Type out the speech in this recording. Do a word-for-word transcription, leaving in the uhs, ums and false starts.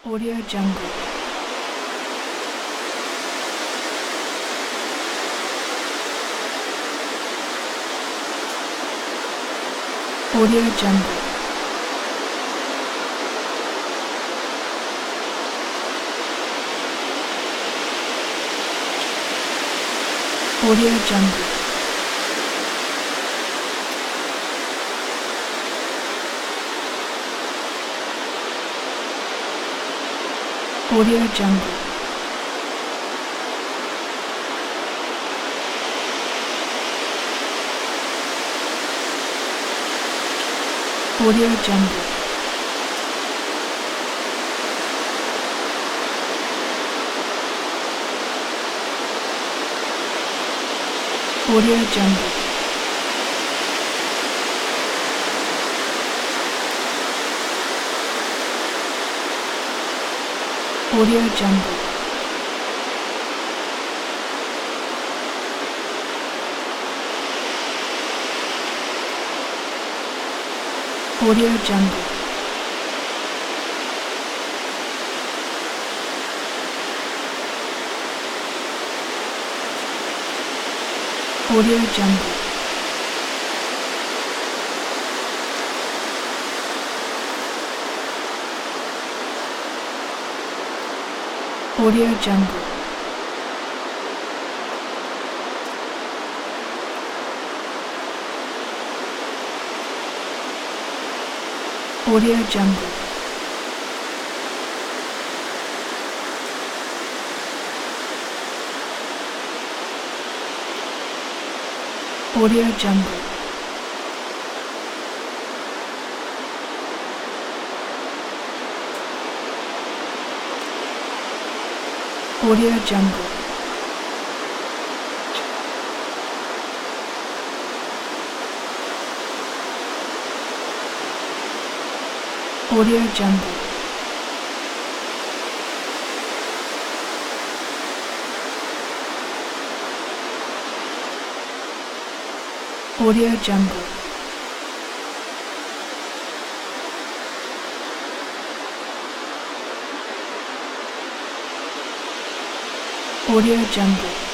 Audio Jungle. Audio Jungle. Audio Jungle. Audio Jungle. Audio Jungle. Audio Jungle. Audio Jungle. Audio Jungle. Audio Jungle. Audio Jungle. Audio Jungle. Audio Jungle. Audio Jungle. Audio Jungle. Audio Jungle. Audio Jungle.